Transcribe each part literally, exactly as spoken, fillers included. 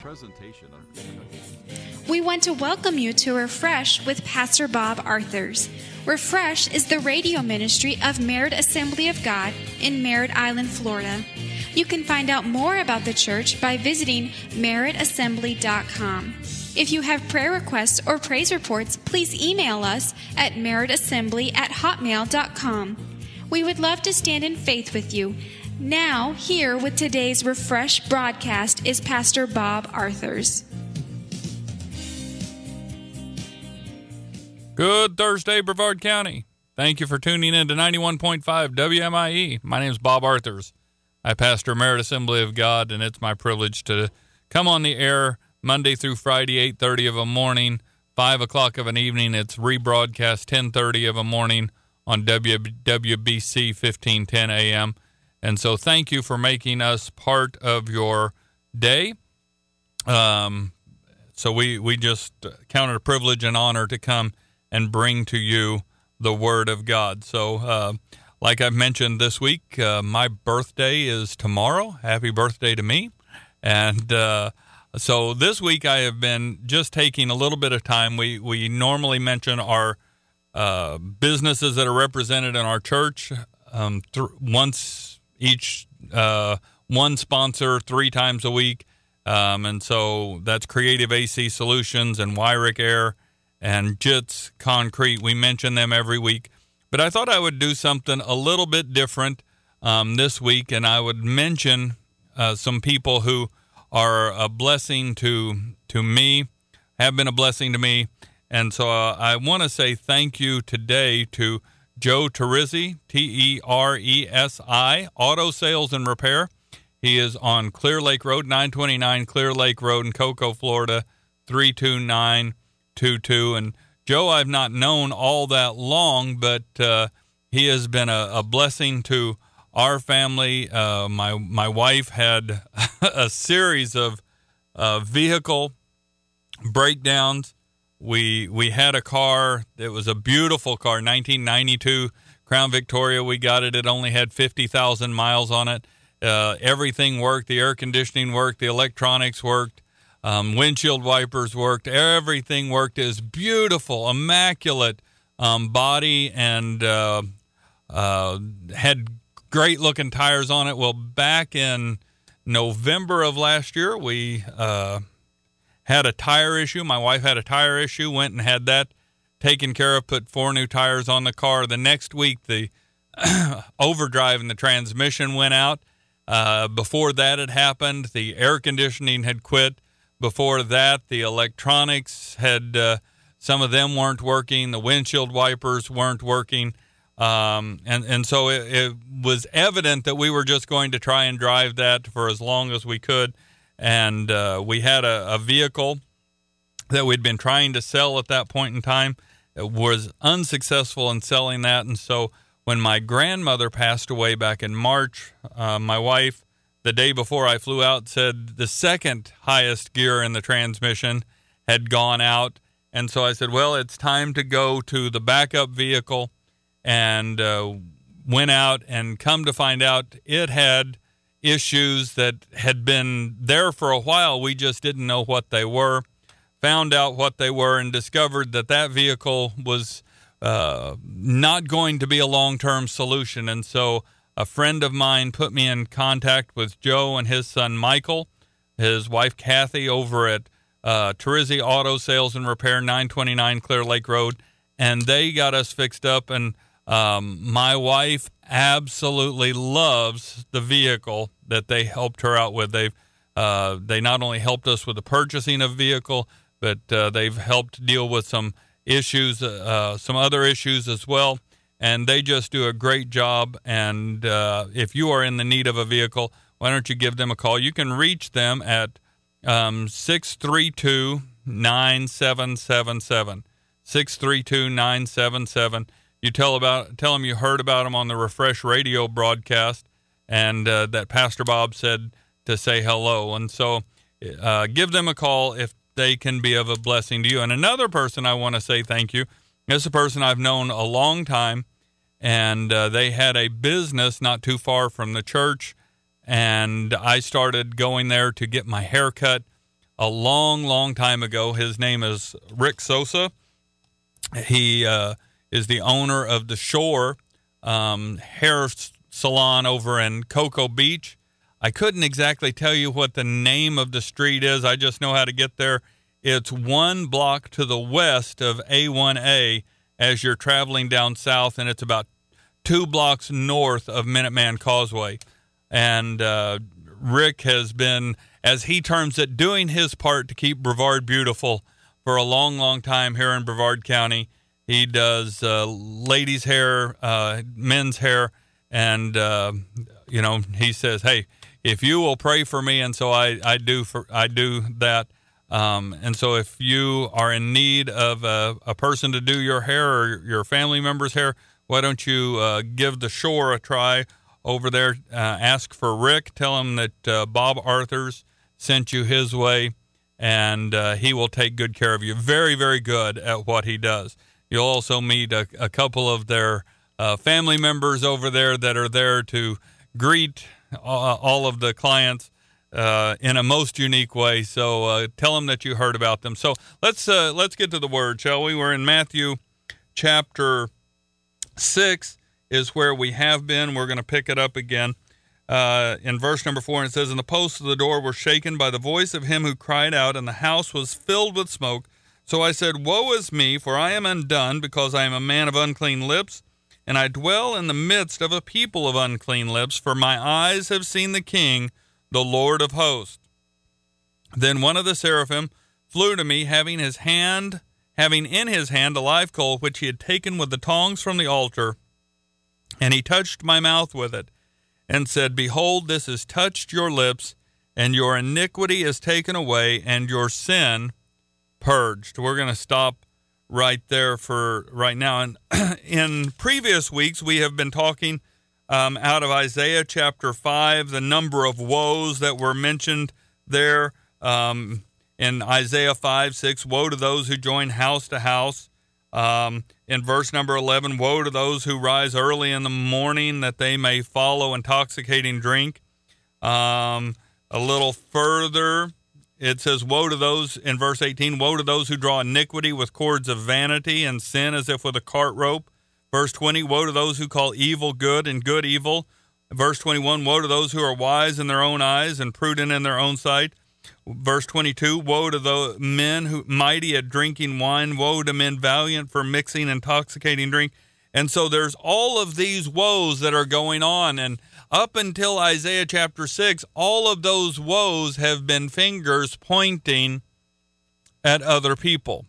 Presentation of We want to welcome you to Refresh with Pastor Bob Arthurs. Refresh is the radio ministry of Merritt Assembly of God in Merritt Island, Florida. You can find out more about the church by visiting merritt assembly dot com. If you have prayer requests or praise reports, please email us at merritt assembly at hotmail dot com. We would love to stand in faith with you. Now, here with today's Refresh broadcast is Pastor Bob Arthurs. Good Thursday, Brevard County. Thank you for tuning in to ninety-one point five W M I E. My name is Bob Arthurs. I pastor Merritt Assembly of God, and it's my privilege to come on the air Monday through Friday, eight thirty of a morning, five o'clock of an evening. It's rebroadcast ten thirty of a morning on W W B C fifteen ten A M. And so thank you for making us part of your day. Um, so we, we just count it a privilege and honor to come and bring to you the Word of God. So uh, like I've mentioned this week, uh, my birthday is tomorrow. Happy birthday to me. And uh, so this week I have been just taking a little bit of time. We, we normally mention our uh, businesses that are represented in our church um, th- once each uh, one sponsor three times a week. Um, and so that's Creative A C Solutions and Wyrick Air and Jits Concrete. We mention them every week. But I thought I would do something a little bit different um, this week, and I would mention uh, some people who are a blessing to to me, have been a blessing to me. And so uh, I want to say thank you today to Joe Terizzi, T E R E S I, Auto Sales and Repair. He is on Clear Lake Road, nine twenty-nine Clear Lake Road in Cocoa, Florida, three two nine two two. And Joe I've not known all that long, but uh, he has been a, a blessing to our family. Uh, my my wife had a series of uh, vehicle breakdowns. We we had a car. It was a beautiful car, nineteen ninety-two Crown Victoria. We got it. It only had fifty thousand miles on it. Uh, everything worked. The air conditioning worked. The electronics worked. Um, windshield wipers worked. Everything worked. It was beautiful, immaculate um, body, and uh, uh, had great-looking tires on it. Well, back in November of last year, we Uh, had a tire issue. My wife had a tire issue, went and had that taken care of, put four new tires on the car. The next week, the overdrive and the transmission went out. Uh, before that had happened, the air conditioning had quit. Before that, the electronics had, uh, some of them weren't working. The windshield wipers weren't working. Um, and, and so it, it was evident that we were just going to try and drive that for as long as we could. And uh, we had a, a vehicle that we'd been trying to sell at that point in time. It was unsuccessful in selling that. And so when my grandmother passed away back in March, uh, my wife, the day before I flew out, said the second highest gear in the transmission had gone out. And so I said, well, it's time to go to the backup vehicle, and uh, went out, and come to find out it had issues that had been there for a while. We just didn't know what they were. Found out what they were and discovered that that vehicle was uh, not going to be a long-term solution. And so a friend of mine put me in contact with Joe and his son Michael, his wife Kathy, over at uh, Terizzi Auto Sales and Repair, nine twenty-nine Clear Lake Road, and they got us fixed up. And um, my wife absolutely loves the vehicle that they helped her out with. They've uh, they not only helped us with the purchasing of vehicle, but uh, they've helped deal with some issues, uh, some other issues as well. And they just do a great job. And uh, if you are in the need of a vehicle, why don't you give them a call? You can reach them at um, six three two, nine seven seven seven, six three two, nine seven seven. You tell about tell them you heard about them on the Refresh radio broadcast, and uh, that Pastor Bob said to say hello. And so uh, give them a call if they can be of a blessing to you. And another person I want to say thank you is a person I've known a long time, and uh, they had a business not too far from the church, and I started going there to get my hair cut. a long, long time ago. His name is Rick Sosa. He uh, is the owner of the Shore um, Hair Salon over in Cocoa Beach. I couldn't exactly tell you what the name of the street is. I just know how to get there. It's one block to the west of A one A as you're traveling down south, and it's about two blocks north of Minuteman Causeway. And uh, Rick has been, as he terms it, doing his part to keep Brevard beautiful for a long, long time here in Brevard County. He does uh, ladies' hair, uh, men's hair, and, uh, you know, he says, hey, if you will pray for me, and so I, I do for I do that. Um, and so if you are in need of a, a person to do your hair or your family member's hair, why don't you uh, give the Shore a try over there? Uh, ask for Rick. Tell him that uh, Bob Arthurs sent you his way, and uh, he will take good care of you. Very, very good at what he does. You'll also meet a, a couple of their uh, family members over there that are there to greet uh, all of the clients uh, in a most unique way. So uh, tell them that you heard about them. So let's uh, let's get to the word, shall we? We're in Matthew chapter six is where we have been. We're going to pick it up again uh, in verse number four. And it says, and the posts of the door were shaken by the voice of him who cried out, and the house was filled with smoke. So I said, woe is me, for I am undone, because I am a man of unclean lips, and I dwell in the midst of a people of unclean lips, for my eyes have seen the King, the Lord of hosts. Then one of the seraphim flew to me, having his hand, having in his hand a live coal, which he had taken with the tongs from the altar, and he touched my mouth with it, and said, behold, this has touched your lips, and your iniquity is taken away, and your sin purged. We're going to stop right there for right now. And in previous weeks, we have been talking um, out of Isaiah chapter five, the number of woes that were mentioned there um, in Isaiah five, six, woe to those who join house to house. Um, in verse number eleven, woe to those who rise early in the morning that they may follow intoxicating drink. Um, a little further, it says, woe to those, in verse eighteen, woe to those who draw iniquity with cords of vanity and sin as if with a cart rope. Verse twenty, woe to those who call evil good and good evil. Verse twenty-one, woe to those who are wise in their own eyes and prudent in their own sight. Verse twenty-two, woe to the men who mighty at drinking wine. Woe to men valiant for mixing intoxicating drink. And so there's all of these woes that are going on. And up until Isaiah chapter six, all of those woes have been fingers pointing at other people.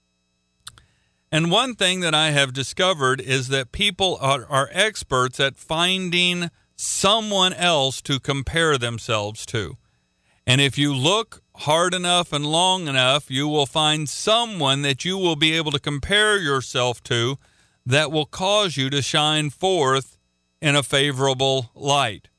And one thing that I have discovered is that people are, are experts at finding someone else to compare themselves to. And if you look hard enough and long enough, you will find someone that you will be able to compare yourself to that will cause you to shine forth in a favorable light.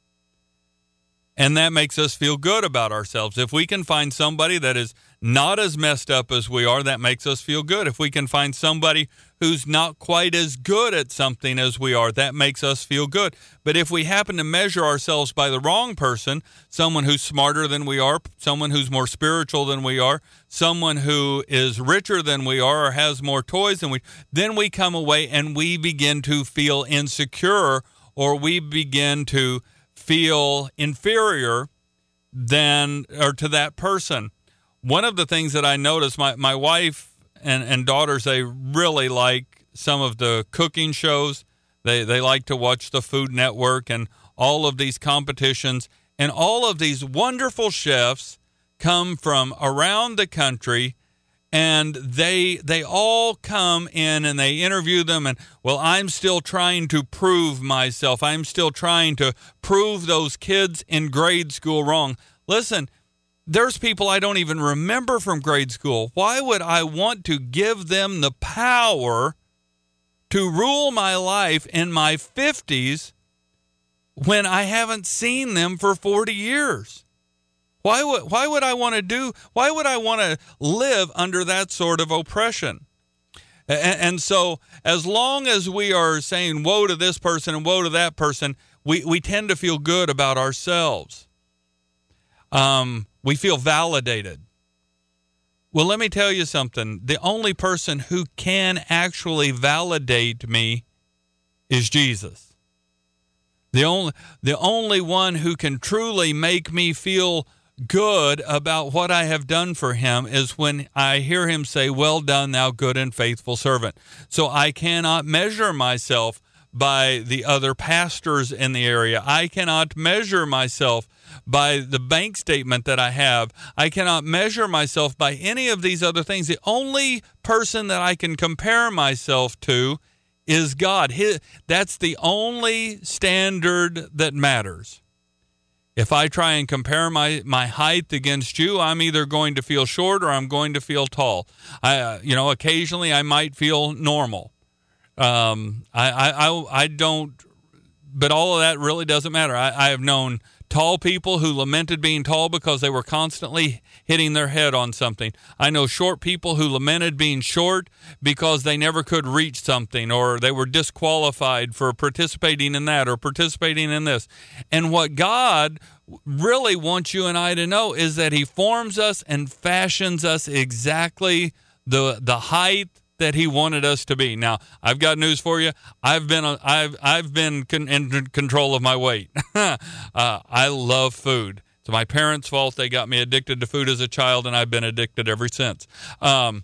And that makes us feel good about ourselves. If we can find somebody that is not as messed up as we are, that makes us feel good. If we can find somebody who's not quite as good at something as we are, that makes us feel good. But if we happen to measure ourselves by the wrong person, someone who's smarter than we are, someone who's more spiritual than we are, someone who is richer than we are or has more toys than we, then we come away and we begin to feel insecure, or we begin to feel inferior than or to that person. One of the things that I noticed, my, my wife and, and daughters, they really like some of the cooking shows. They they like to watch the Food Network and all of these competitions. And all of these wonderful chefs come from around the country, and they they all come in and they interview them. And, well, I'm still trying to prove myself. I'm still trying to prove those kids in grade school wrong. Listen, there's people I don't even remember from grade school. Why would I want to give them the power to rule my life in my fifties when I haven't seen them for forty years? Why would why would I want to do, why would I want to live under that sort of oppression? And, and so as long as we are saying woe to this person and woe to that person, we, we tend to feel good about ourselves. Um, we feel validated. Well, let me tell you something. The only person who can actually validate me is Jesus. The only, the only one who can truly make me feel good about what I have done for him is when I hear him say, "Well done, thou good and faithful servant." So I cannot measure myself by the other pastors in the area. I cannot measure myself by the bank statement that I have. I cannot measure myself by any of these other things. The only person that I can compare myself to is God. His, that's the only standard that matters. If I try and compare my, my height against you, I'm either going to feel short or I'm going to feel tall. I, uh, you know, occasionally I might feel normal. Um, I, I, I, I don't, but all of that really doesn't matter. I, I have known tall people who lamented being tall because they were constantly hitting their head on something. I know short people who lamented being short because they never could reach something, or they were disqualified for participating in that or participating in this. And what God really wants you and I to know is that he forms us and fashions us exactly the the height that he wanted us to be. Now, I've got news for you. I've been I've I've been con- in control of my weight. uh, I love food. It's my parents' fault. They got me addicted to food as a child, and I've been addicted ever since. Um,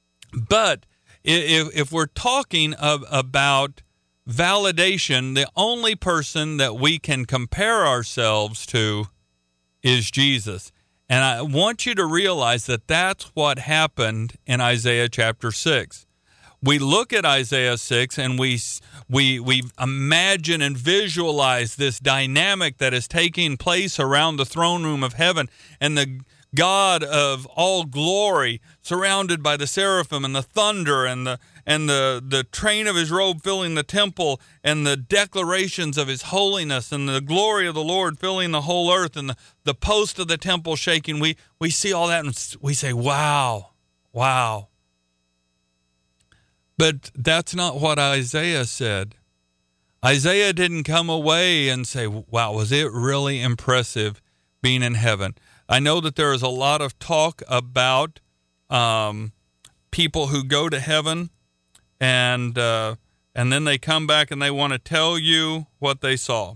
but if if we're talking of, about validation, the only person that we can compare ourselves to is Jesus. And I want you to realize that that's what happened in Isaiah chapter six. We look at Isaiah six and we we we imagine and visualize this dynamic that is taking place around the throne room of heaven, and the God of all glory surrounded by the seraphim and the thunder and the and the, the train of his robe filling the temple, and the declarations of his holiness, and the glory of the Lord filling the whole earth, and the, the post of the temple shaking. We we see all that and we say, wow, wow. But that's not what Isaiah said. Isaiah didn't come away and say, wow, was it really impressive being in heaven? I know that there is a lot of talk about um, people who go to heaven and uh, and then they come back and they want to tell you what they saw.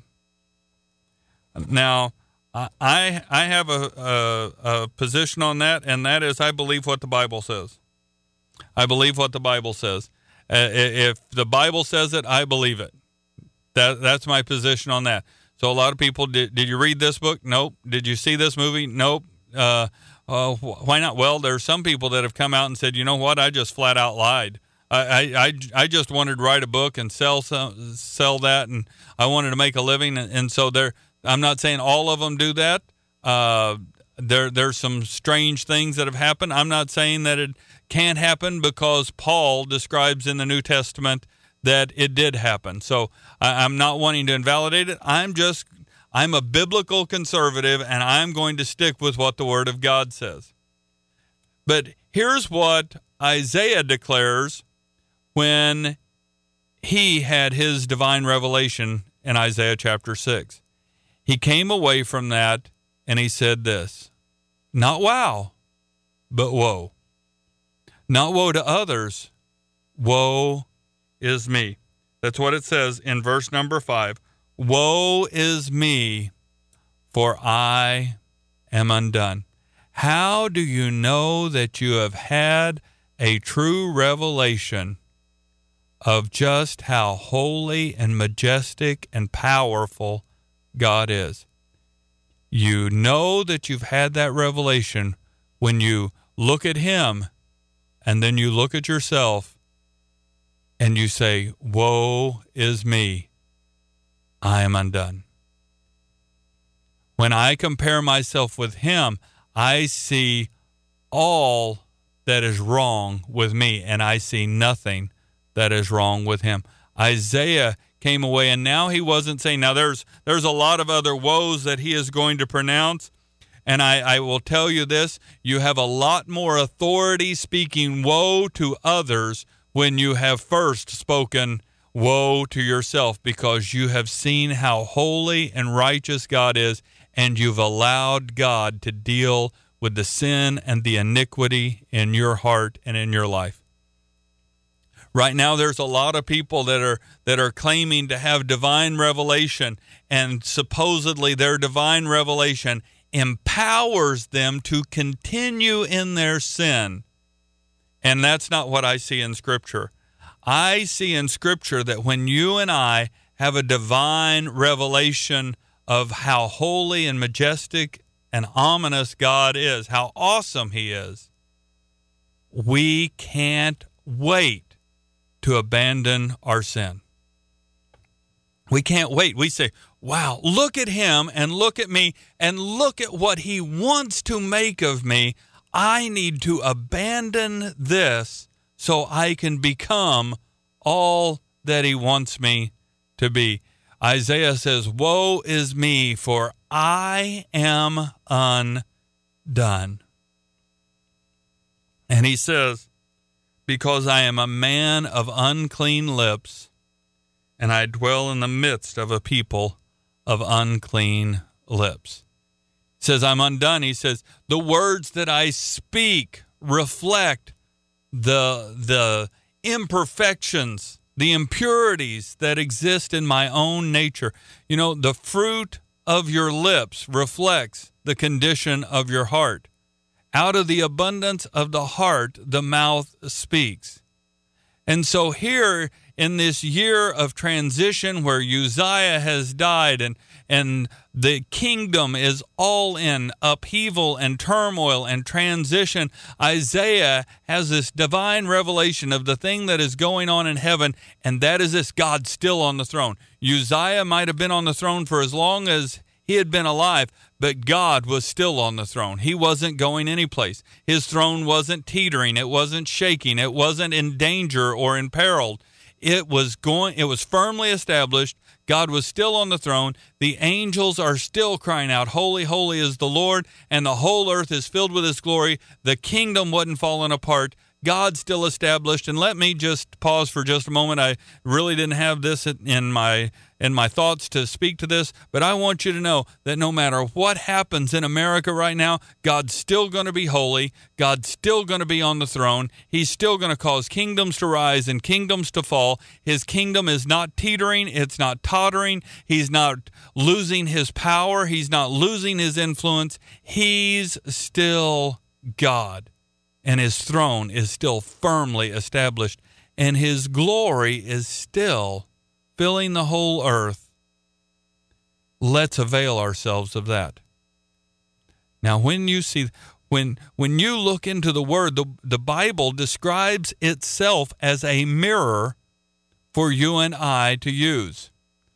Now, I I have a, a, a position on that, and that is I believe what the Bible says. I believe what the Bible says. Uh, if the Bible says it, I believe it. That that's my position on that. So a lot of people, did, did you read this book? Nope. Did you see this movie? Nope. Uh, uh, why not? Well, there are some people that have come out and said, you know what? I just flat out lied. I, I, I just wanted to write a book and sell some, sell that, and I wanted to make a living. And, and so there, I'm not saying all of them do that. Uh, there there's some strange things that have happened. I'm not saying that it can't happen, because Paul describes in the New Testament that it did happen. So I, I'm not wanting to invalidate it. I'm just, I'm a biblical conservative, and I'm going to stick with what the Word of God says. But here's what Isaiah declares when he had his divine revelation in Isaiah chapter six. He came away from that and he said this, not wow, but woe. Not woe to others, woe is me. That's what it says in verse number five. Woe is me, for I am undone. How do you know that you have had a true revelation of just how holy and majestic and powerful God is? You know that you've had that revelation when you look at him and then you look at yourself and you say, woe is me, I am undone. When I compare myself with him, I see all that is wrong with me, and I see nothing that is wrong with him. Isaiah came away, and now he wasn't saying, now there's there's a lot of other woes that he is going to pronounce, and I, I will tell you this, you have a lot more authority speaking woe to others when you have first spoken woe to yourself, because you have seen how holy and righteous God is, and you've allowed God to deal with the sin and the iniquity in your heart and in your life. Right now, there's a lot of people that are that are claiming to have divine revelation, and supposedly their divine revelation empowers them to continue in their sin. And that's not what I see in Scripture. I see in Scripture that when you and I have a divine revelation of how holy and majestic and ominous God is, how awesome He is, we can't wait to abandon our sin. We can't wait. We say, wow, look at Him and look at me and look at what He wants to make of me. I need to abandon this so I can become all that He wants me to be. Isaiah says, woe is me, for I am undone. And he says, because I am a man of unclean lips, and I dwell in the midst of a people of unclean lips. He says, I'm undone. He says, the words that I speak reflect the, the imperfections, the impurities that exist in my own nature. You know, the fruit of your lips reflects the condition of your heart. Out of the abundance of the heart, the mouth speaks. And so here in this year of transition where Uzziah has died and, and the kingdom is all in upheaval and turmoil and transition, Isaiah has this divine revelation of the thing that is going on in heaven, and that is this: God's still on the throne. Uzziah might have been on the throne for as long as he had been alive, but God was still on the throne. He wasn't going anyplace. His throne wasn't teetering. It wasn't shaking. It wasn't in danger or in peril. It was going, it was firmly established. God was still on the throne. The angels are still crying out, holy, holy is the Lord, and the whole earth is filled with His glory. The kingdom wasn't falling apart. God still established. And let me just pause for just a moment. I really didn't have this in my in my thoughts to speak to this, but I want you to know that no matter what happens in America right now, God's still going to be holy. God's still going to be on the throne. He's still going to cause kingdoms to rise and kingdoms to fall. His kingdom is not teetering. It's not tottering. He's not losing His power. He's not losing His influence. He's still God. And His throne is still firmly established, and His glory is still filling the whole earth. Let's avail ourselves of that. Now, when you see, when when you look into the Word, the, the Bible describes itself as a mirror for you and I to use.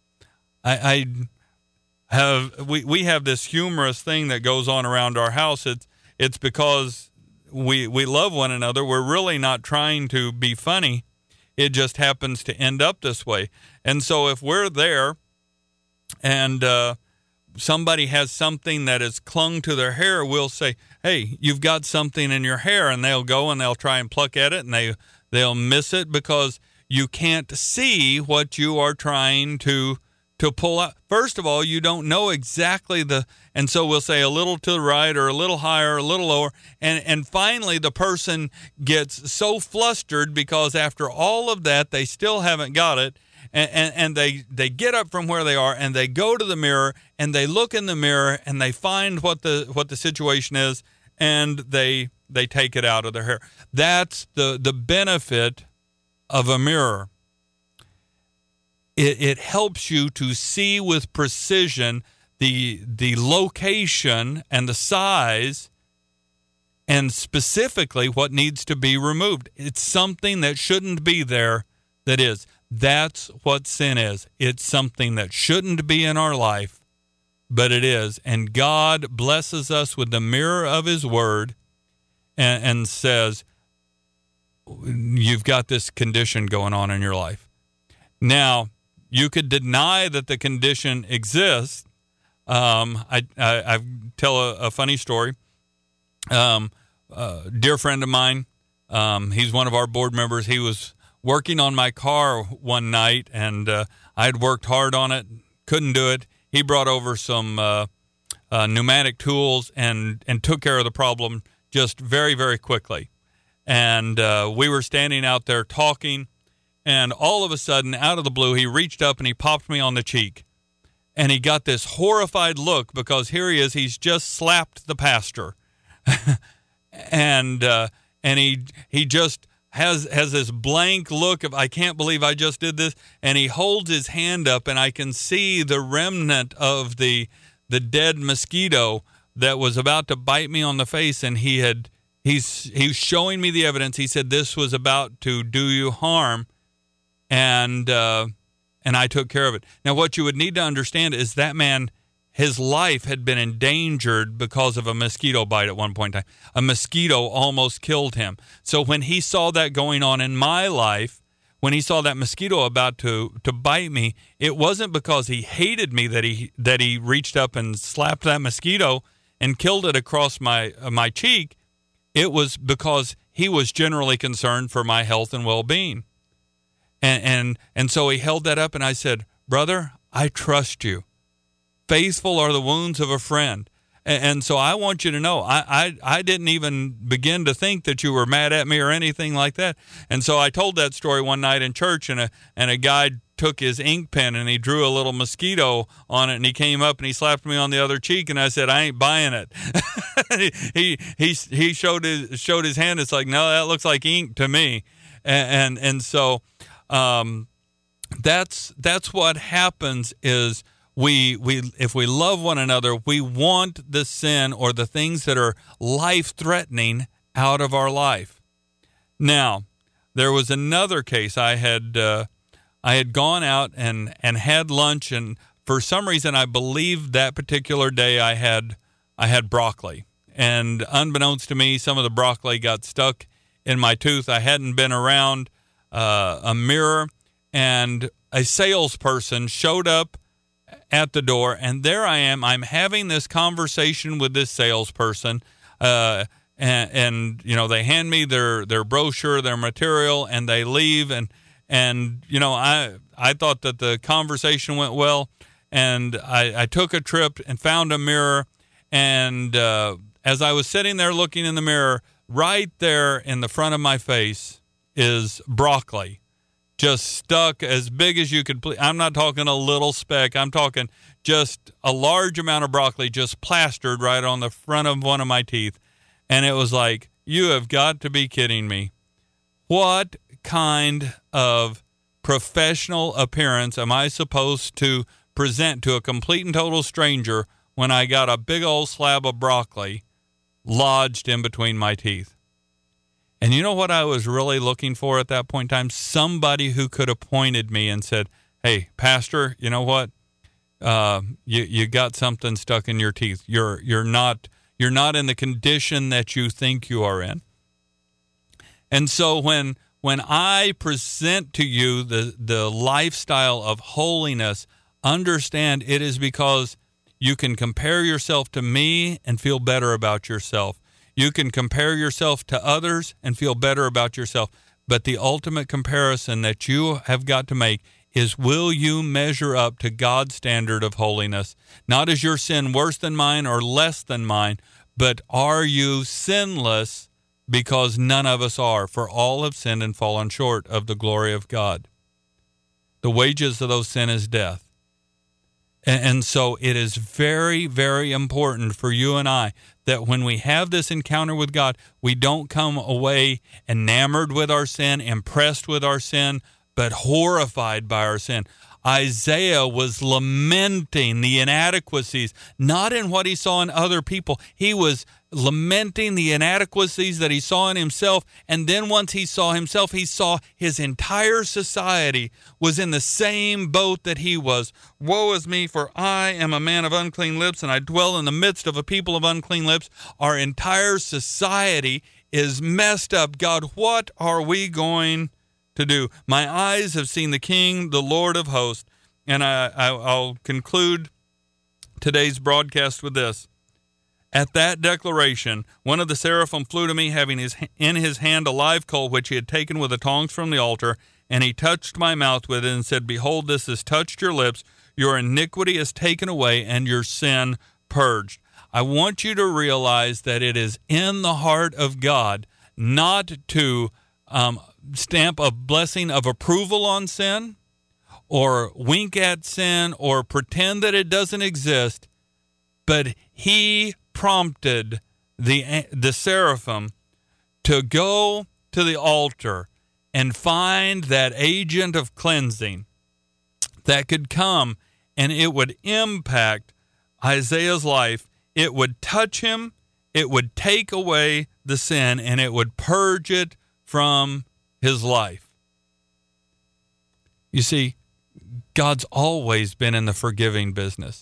I, I have we, we have this humorous thing that goes on around our house. It's it's because We we love one another. We're really not trying to be funny. It just happens to end up this way. And so if we're there and uh, somebody has something that is clung to their hair, we'll say, hey, you've got something in your hair. And they'll go and they'll try and pluck at it, and they, they'll miss it because you can't see what you are trying to to pull out. First of all, you don't know exactly the, and so we'll say a little to the right or a little higher, a little lower. And, and finally, the person gets so flustered because after all of that, they still haven't got it. And, and, and they, they get up from where they are and they go to the mirror and they look in the mirror and they find what the, what the situation is, and they, they take it out of their hair. That's the, the benefit of a mirror. It, it helps you to see with precision the the location and the size and specifically what needs to be removed. It's something that shouldn't be there that is. That's what sin is. It's something that shouldn't be in our life, but it is. And God blesses us with the mirror of His Word and, and says, you've got this condition going on in your life. Now, you could deny that the condition exists. Um, I, I, I tell a, a funny story. Um, a dear friend of mine, um, he's one of our board members. He was working on my car one night, and uh, I had worked hard on it, couldn't do it. He brought over some uh, uh, pneumatic tools and, and took care of the problem just very, very quickly. And uh, we were standing out there talking, and all of a sudden, out of the blue, he reached up and he popped me on the cheek. And he got this horrified look because here he is, he's just slapped the pastor. and uh, and he he just has has this blank look of, I can't believe I just did this. And he holds his hand up, and I can see the remnant of the the dead mosquito that was about to bite me on the face. And he had he's he's showing me the evidence. He said this was about to do you harm, and uh, and I took care of it. Now, what you would need to understand is that man, his life had been endangered because of a mosquito bite at one point in time. A mosquito almost killed him. So when he saw that going on in my life, when he saw that mosquito about to, to bite me, it wasn't because he hated me that he that he reached up and slapped that mosquito and killed it across my uh, my cheek. It was because he was generally concerned for my health and well-being. And and and so he held that up, and I said, brother, I trust you. Faithful are the wounds of a friend. And, and so I want you to know, I, I, I didn't even begin to think that you were mad at me or anything like that. And so I told that story one night in church, and a, and a guy took his ink pen and he drew a little mosquito on it, and he came up and he slapped me on the other cheek, and I said, I ain't buying it. he he he showed his showed his hand. It's like, no, that looks like ink to me. And and, and so um, that's that's what happens is we we if we love one another, we want the sin or the things that are life-threatening out of our life. Now, there was another case. I had uh, I had gone out and, and had lunch, and for some reason, I believe that particular day I had I had broccoli. And unbeknownst to me, some of the broccoli got stuck in my tooth. I hadn't been around uh, a mirror, and a salesperson showed up at the door, and there I am. I'm having this conversation with this salesperson, uh, and, and you know, they hand me their, their brochure, their material, and they leave. And and you know, I I thought that the conversation went well, and I, I took a trip and found a mirror, and uh, as I was sitting there looking in the mirror, right there in the front of my face is broccoli, just stuck as big as you could. Ple- I'm not talking a little speck. I'm talking just a large amount of broccoli just plastered right on the front of one of my teeth. And it was like, you have got to be kidding me. What kind of professional appearance am I supposed to present to a complete and total stranger when I got a big old slab of broccoli lodged in between my teeth? And you know what I was really looking for at that point in time? Somebody who could have pointed me and said, hey, pastor, you know what? Uh, you you got something stuck in your teeth. You're you're not you're not in the condition that you think you are in. And so when when I present to you the, the lifestyle of holiness, understand it is because you can compare yourself to me and feel better about yourself. You can compare yourself to others and feel better about yourself. But the ultimate comparison that you have got to make is, will you measure up to God's standard of holiness? Not is your sin worse than mine or less than mine, but are you sinless? Because none of us are, for all have sinned and fallen short of the glory of God. The wages of those sin is death. And so it is very, very important for you and I that when we have this encounter with God, we don't come away enamored with our sin, impressed with our sin, but horrified by our sin. Isaiah was lamenting the inadequacies, not in what he saw in other people. He was lamenting the inadequacies that he saw in himself. And then once he saw himself, he saw his entire society was in the same boat that he was. Woe is me, for I am a man of unclean lips, and I dwell in the midst of a people of unclean lips. Our entire society is messed up. God, what are we going to do? My eyes have seen the King, the Lord of hosts. And I, I, I'll conclude today's broadcast with this. At that declaration, one of the seraphim flew to me, having his, in his hand a live coal, which he had taken with the tongs from the altar, and he touched my mouth with it and said, behold, this has touched your lips. Your iniquity is taken away, and your sin purged. I want you to realize that it is in the heart of God not to um, stamp a blessing of approval on sin or wink at sin or pretend that it doesn't exist, but he prompted the the seraphim to go to the altar and find that agent of cleansing that could come, and it would impact Isaiah's life. It would touch him, it would take away the sin, and it would purge it from his life. You see, God's always been in the forgiving business.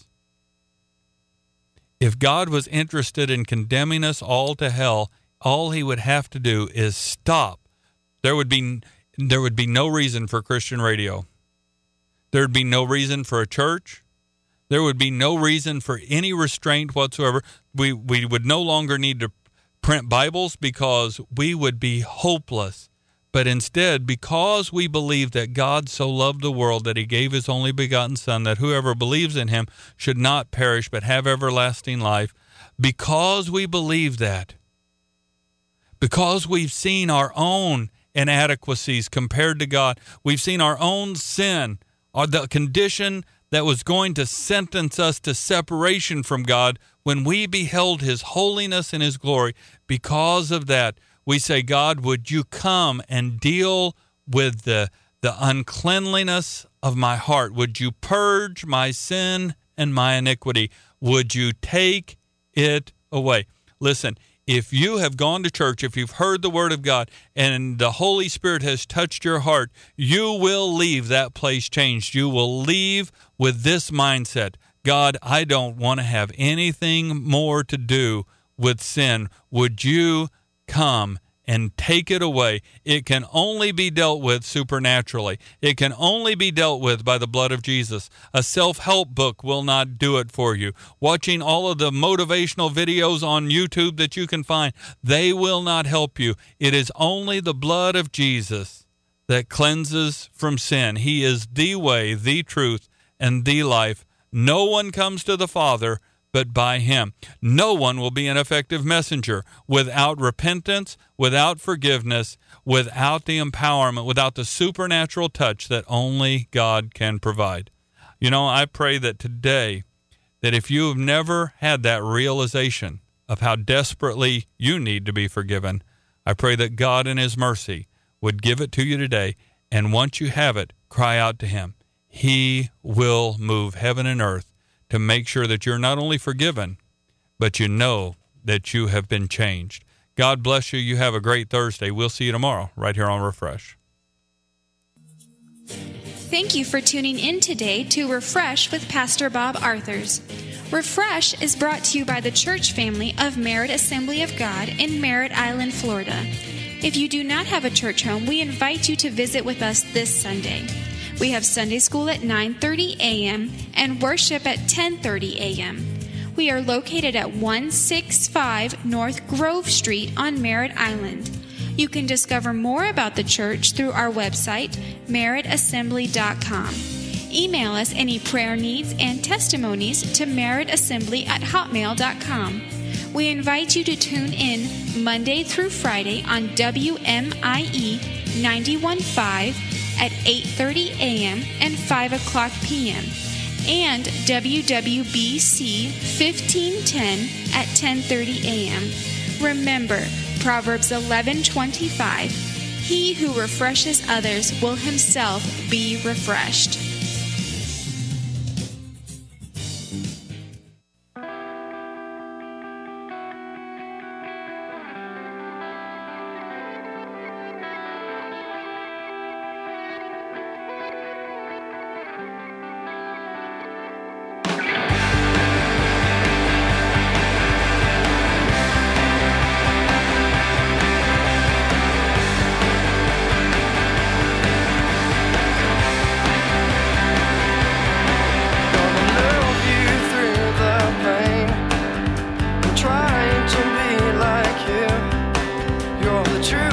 If God was interested in condemning us all to hell, all he would have to do is stop. There would be there would be no reason for Christian radio. There would be no reason for a church. There would be no reason for any restraint whatsoever. We we would no longer need to print Bibles because we would be hopeless. But instead, because we believe that God so loved the world that he gave his only begotten Son, that whoever believes in him should not perish but have everlasting life, because we believe that, because we've seen our own inadequacies compared to God, we've seen our own sin, or the condition that was going to sentence us to separation from God when we beheld his holiness and his glory. Because of that, we say, God, would you come and deal with the, the uncleanliness of my heart? Would you purge my sin and my iniquity? Would you take it away? Listen, if you have gone to church, if you've heard the word of God and the Holy Spirit has touched your heart, you will leave that place changed. You will leave with this mindset. God, I don't want to have anything more to do with sin. Would you come and take it away? It can only be dealt with supernaturally. It can only be dealt with by the blood of Jesus. A self-help book will not do it for you. Watching all of the motivational videos on YouTube that you can find, they will not help you. It is only the blood of Jesus that cleanses from sin. He is the way, the truth, and the life. No one comes to the Father but by him. No one will be an effective messenger without repentance, without forgiveness, without the empowerment, without the supernatural touch that only God can provide. You know, I pray that today, that if you have never had that realization of how desperately you need to be forgiven, I pray that God in his mercy would give it to you today, and once you have it, cry out to him. He will move heaven and earth to make sure that you're not only forgiven, but you know that you have been changed. God bless you. You have a great Thursday. We'll see you tomorrow right here on Refresh. Thank you for tuning in today to Refresh with Pastor Bob Arthurs. Refresh is brought to you by the church family of Merritt Assembly of God in Merritt Island, Florida. If you do not have a church home, we invite you to visit with us this Sunday. We have Sunday school at nine thirty a.m. and worship at ten thirty a.m. We are located at one sixty-five North Grove Street on Merritt Island. You can discover more about the church through our website, merritt assembly dot com. Email us any prayer needs and testimonies to merrittassembly at hotmail dot com. We invite you to tune in Monday through Friday on W M I E ninety-one point five at eight thirty a.m. and five o'clock p.m. and W W B C fifteen ten at ten thirty a.m. Remember, Proverbs eleven twenty-five, he who refreshes others will himself be refreshed. Trying to be like you, you're the truth.